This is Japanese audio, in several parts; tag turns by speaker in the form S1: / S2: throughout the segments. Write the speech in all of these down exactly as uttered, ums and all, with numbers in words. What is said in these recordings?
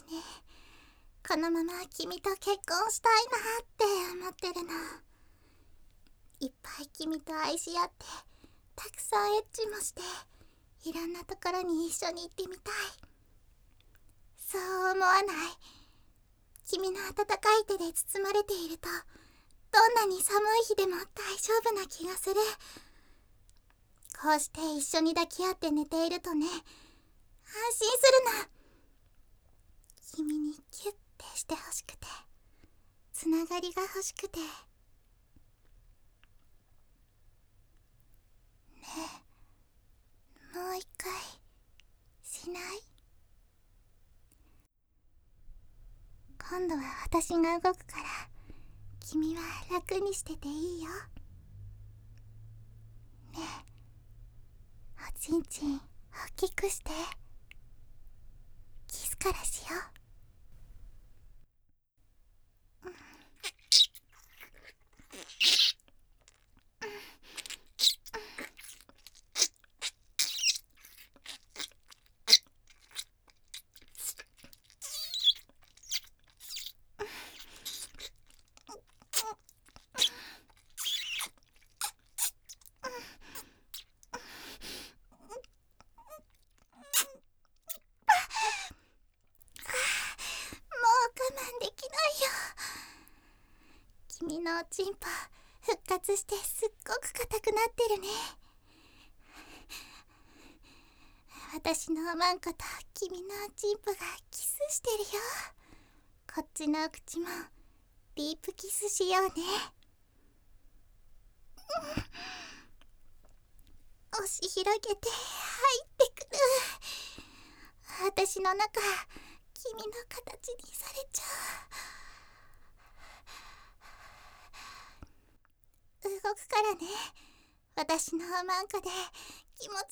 S1: ね。このまま君と結婚したいなって思ってるの。いっぱい君と愛し合って、たくさんエッチもして、いろんなところに一緒に行ってみたい。そう思わない？君の温かい手で包まれていると、どんなに寒い日でも大丈夫な気がする。こうして一緒に抱き合って寝ているとね、安心するの。君にキュッてしてほしくて、つながりが欲しくて。ねえ、もう一回しない？今度は私が動くから、君は楽にしてていいよ。ねえ、おちんちん大きくして。キスからしよう。君のおちんぽ復活してすっごく硬くなってるね。私のおまんこと君のおちんぽがキスしてるよ。こっちのお口もディープキスしようね。押し広げて入ってくる。私の中君の形にされちゃう。動くからね。私のおまんこで気持ちよくなって。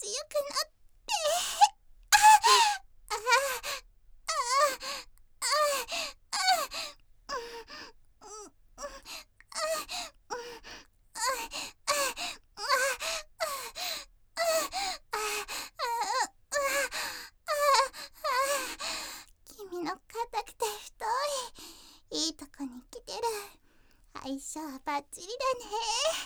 S1: ああああああ君の硬くて太い、いいとこに来てる。相性バッチリだね。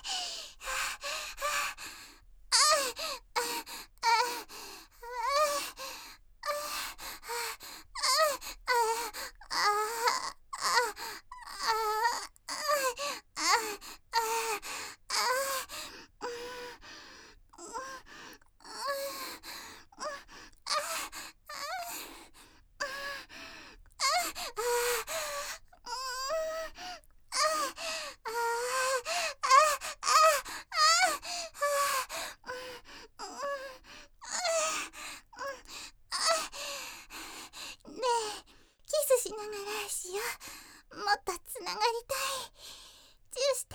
S1: しながらしよう。もっとつながりたい。チューして。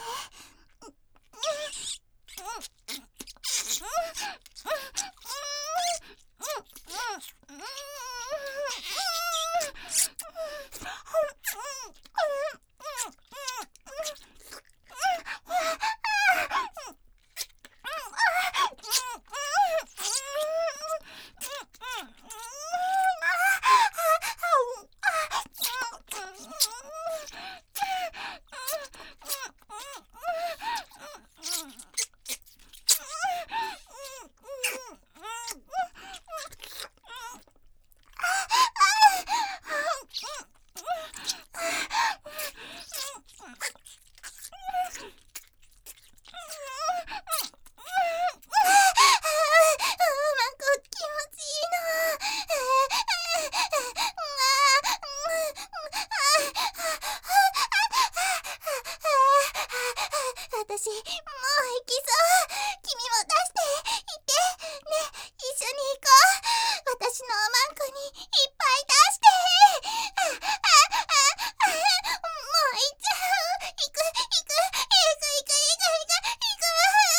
S1: 私、もう行きそう。君も出して。行って。ね、一緒に行こう。私のおまんこにいっぱい出して。あ、あ、あ、あ、もう行っちゃう。行く、行く、行く、行く、行く、行く、行く。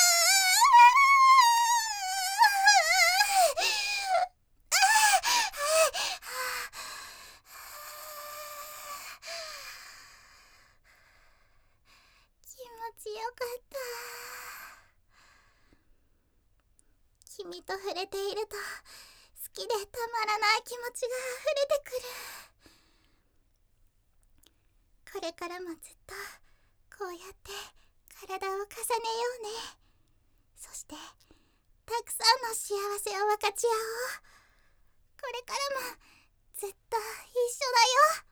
S1: 気持ちよかった。君と触れていると好きでたまらない気持ちが溢れてくる。 これからもずっとこうやって体を重ねようね。そしてたくさんの幸せを分かち合おう。これからもずっと一緒だよ。